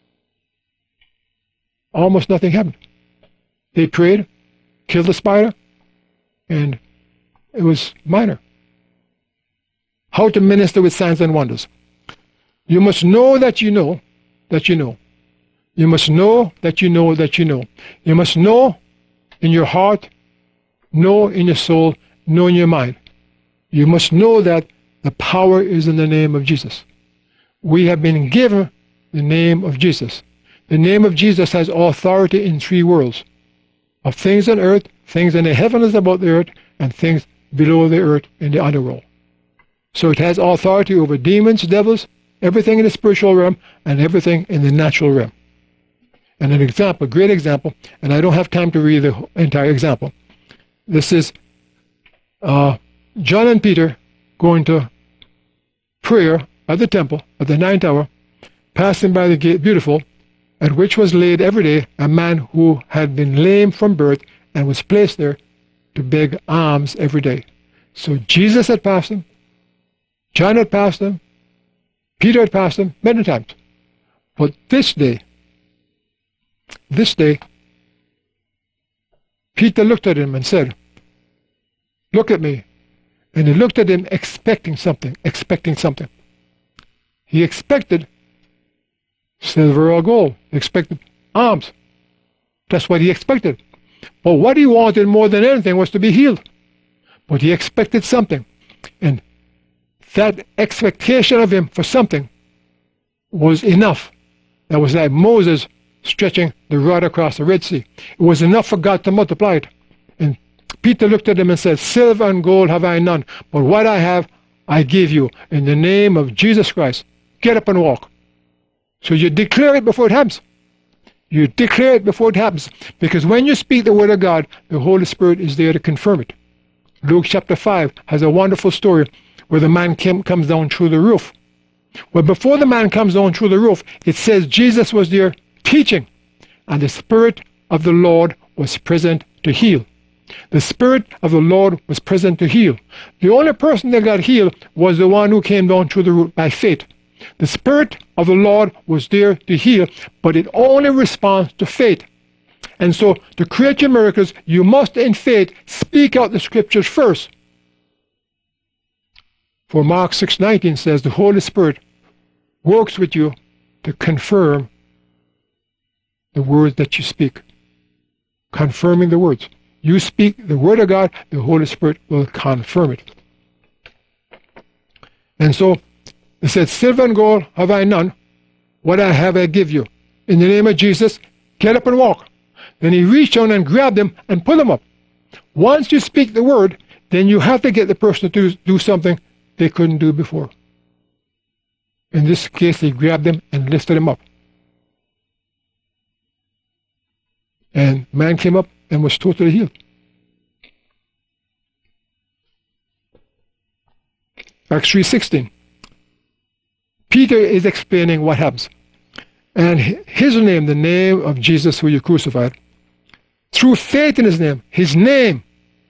Almost nothing happened. They prayed, killed the spider, and it was minor. How to minister with signs and wonders. You must know that you know that you know. You must know that you know that you know. You must know in your heart, know in your soul, know in your mind. You must know that the power is in the name of Jesus. We have been given the name of Jesus. The name of Jesus has authority in three worlds. Of things on earth, things in the heavens above the earth, and things below the earth in the underworld. So it has authority over demons, devils, everything in the spiritual realm, and everything in the natural realm. And an example, great example, and I don't have time to read the entire example. This is uh, John and Peter going to prayer at the temple at the ninth hour, passing by the gate beautiful, at which was laid every day a man who had been lame from birth and was placed there to beg alms every day. So Jesus had passed him, John had passed him, Peter had passed him many times. But this day, this day, Peter looked at him and said, "Look at me." And he looked at him expecting something, expecting something. He expected silver or gold. He expected alms. That's what he expected. But what he wanted more than anything was to be healed. But he expected something. And that expectation of him for something was enough. That was like Moses stretching the rod across the Red Sea. It was enough for God to multiply it. And Peter looked at him and said, silver and gold have I none, but what I have I give you in the name of Jesus Christ. Get up and walk. So you declare it before it happens. You declare it before it happens. Because when you speak the word of God, the Holy Spirit is there to confirm it. Luke chapter five has a wonderful story where the man came, comes down through the roof. Well, before the man comes down through the roof, it says Jesus was there teaching, and the Spirit of the Lord was present to heal. The Spirit of the Lord was present to heal. The only person that got healed was the one who came down through the roof by faith. The Spirit of the Lord was there to heal, but it only responds to faith. And so, to create your miracles, you must, in faith, speak out the Scriptures first. For Mark six nineteen says, the Holy Spirit works with you to confirm the words that you speak. Confirming the words. You speak the Word of God, the Holy Spirit will confirm it. And so, he said, silver and gold have I none, what I have I give you. In the name of Jesus, get up and walk. Then he reached down and grabbed him and pulled him up. Once you speak the word, then you have to get the person to do something they couldn't do before. In this case, he grabbed him and lifted him up. And man came up and was totally healed. Acts three sixteen. Peter is explaining what happens. And his name, the name of Jesus who you crucified, through faith in his name, his name,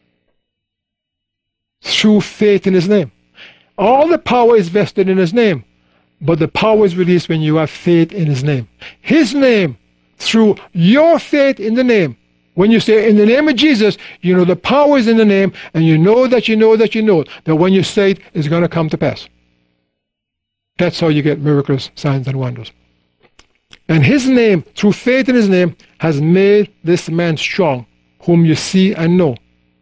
through faith in his name. All the power is vested in his name, but the power is released when you have faith in his name. His name, through your faith in the name. When you say, in the name of Jesus, you know the power is in the name, and you know that you know that you know that when you say it, it's going to come to pass. That's how you get miracles, signs, and wonders. And his name, through faith in his name, has made this man strong, whom you see and know.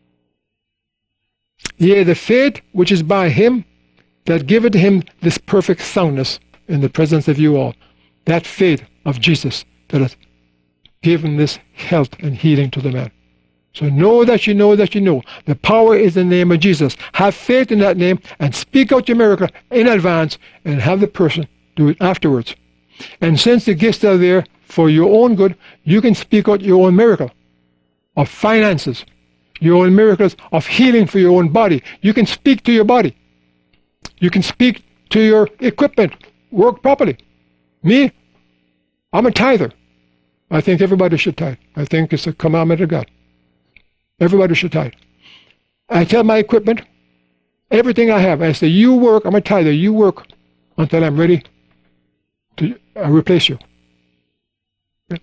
Yea, the faith which is by him that giveth him this perfect soundness in the presence of you all, that faith of Jesus that has given this health and healing to the man. So know that you know that you know. The power is in the name of Jesus. Have faith in that name and speak out your miracle in advance and have the person do it afterwards. And since the gifts are there for your own good, you can speak out your own miracle of finances, your own miracles of healing for your own body. You can speak to your body. You can speak to your equipment. Work properly. Me, I'm a tither. I think everybody should tithe. I think it's a commandment of God. Everybody should tithe. I tell my equipment, everything I have, I say, you work, I'm a tither, you work until I'm ready to uh, replace you. Yeah.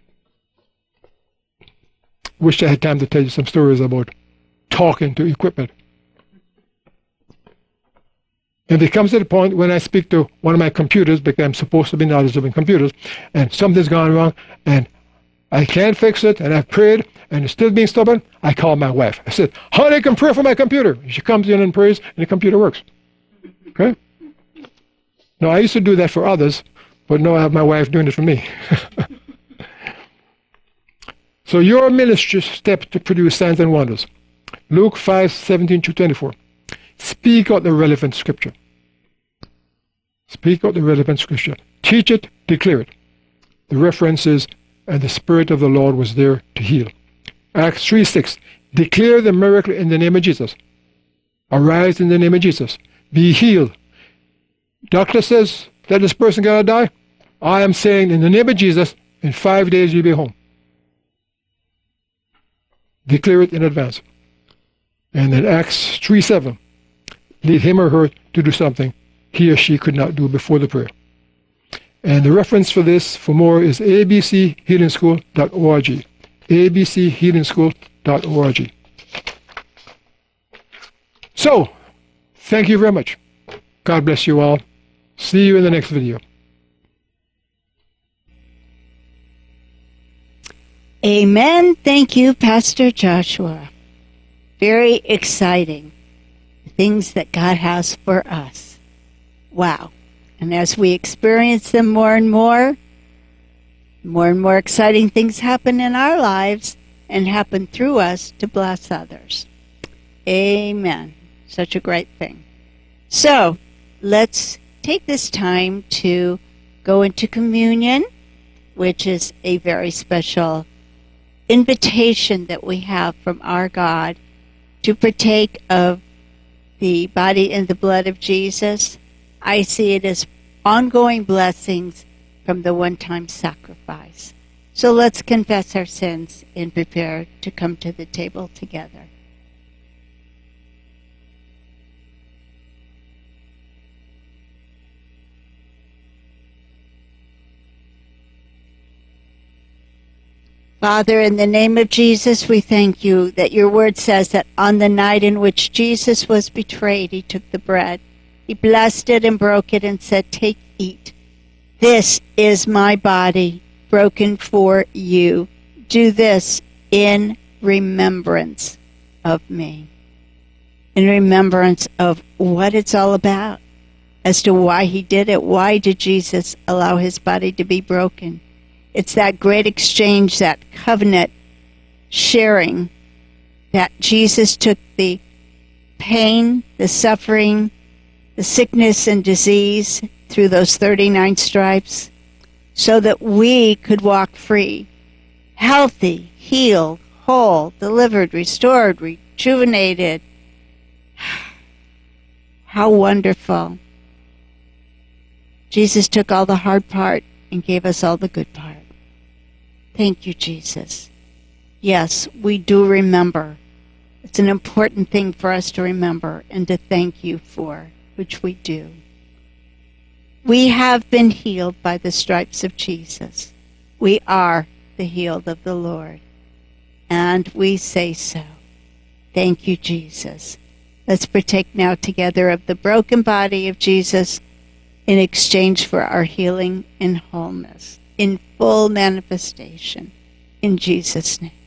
Wish I had time to tell you some stories about talking to equipment. And it comes to the point when I speak to one of my computers, because I'm supposed to be knowledgeable in computers, and something's gone wrong, and I can't fix it, and I've prayed, and it's still being stubborn, I call my wife. I said, honey, I can pray for my computer. She comes in and prays, and the computer works. Okay? Now, I used to do that for others, but now I have my wife doing it for me. So your ministry steps to produce signs and wonders. Luke five, seventeen to twenty-four. Speak out the relevant scripture. Speak out the relevant scripture. Teach it, declare it. The reference is, and the Spirit of the Lord was there to heal. Acts three six. Declare the miracle in the name of Jesus. Arise in the name of Jesus. Be healed. Doctor says that this person gonna die. I am saying in the name of Jesus, in five days you'll be home. Declare it in advance. And in Acts three seven. Lead him or her to do something he or she could not do before the prayer. And the reference for this, for more, is a b c healing school dot org. a b c healing school dot org. So, thank you very much. God bless you all. See you in the next video. Amen. Thank you, Pastor Joshua. Very exciting things that God has for us. Wow. And as we experience them more and more, more and more exciting things happen in our lives and happen through us to bless others. Amen. Such a great thing. So, let's take this time to go into communion, which is a very special invitation that we have from our God to partake of the body and the blood of Jesus. I see it as ongoing blessings from the one-time sacrifice. So let's confess our sins and prepare to come to the table together. Father, in the name of Jesus, we thank you that your word says that on the night in which Jesus was betrayed, he took the bread. He blessed it and broke it and said, "Take, eat. This is my body broken for you. Do this in remembrance of me." In remembrance of what it's all about, as to why he did it. Why did Jesus allow his body to be broken? It's that great exchange, that covenant sharing, that Jesus took the pain, the suffering, the sickness and disease through those thirty-nine stripes so that we could walk free, healthy, healed, whole, delivered, restored, rejuvenated. How wonderful. Jesus took all the hard part and gave us all the good part. Thank you, Jesus. Yes, we do remember. It's an important thing for us to remember and to thank you for, which we do. We have been healed by the stripes of Jesus. We are the healed of the Lord. And we say so. Thank you, Jesus. Let's partake now together of the broken body of Jesus in exchange for our healing and wholeness, in full manifestation, in Jesus' name.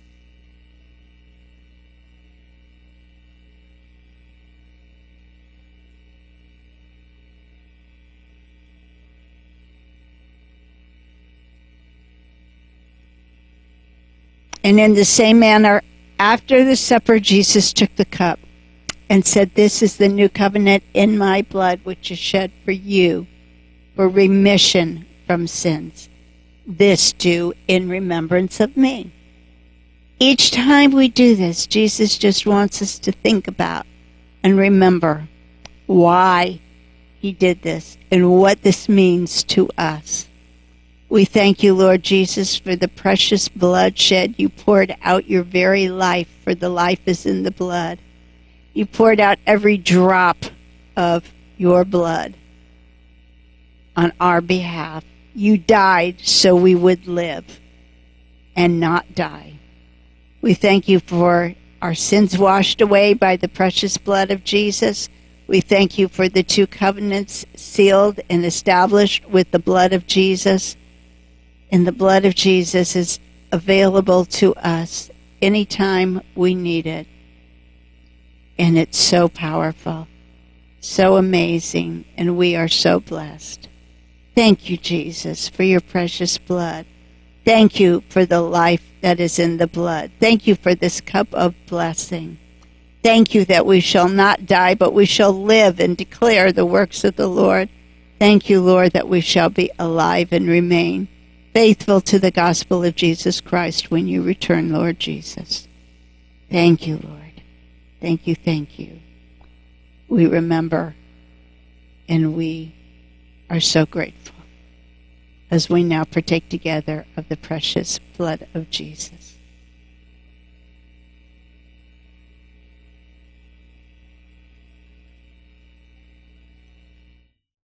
And in the same manner, after the supper, Jesus took the cup and said, "This is the new covenant in my blood, which is shed for you for remission from sins. This do in remembrance of me." Each time we do this, Jesus just wants us to think about and remember why he did this and what this means to us. We thank you, Lord Jesus, for the precious blood shed. You poured out your very life, for the life is in the blood. You poured out every drop of your blood on our behalf. You died so we would live and not die. We thank you for our sins washed away by the precious blood of Jesus. We thank you for the two covenants sealed and established with the blood of Jesus. And the blood of Jesus is available to us anytime we need it. And it's so powerful, so amazing, and we are so blessed. Thank you, Jesus, for your precious blood. Thank you for the life that is in the blood. Thank you for this cup of blessing. Thank you that we shall not die, but we shall live and declare the works of the Lord. Thank you, Lord, that we shall be alive and remain faithful to the gospel of Jesus Christ when you return, Lord Jesus. Thank you, Lord. Thank you, thank you. We remember and we are so grateful as we now partake together of the precious blood of Jesus.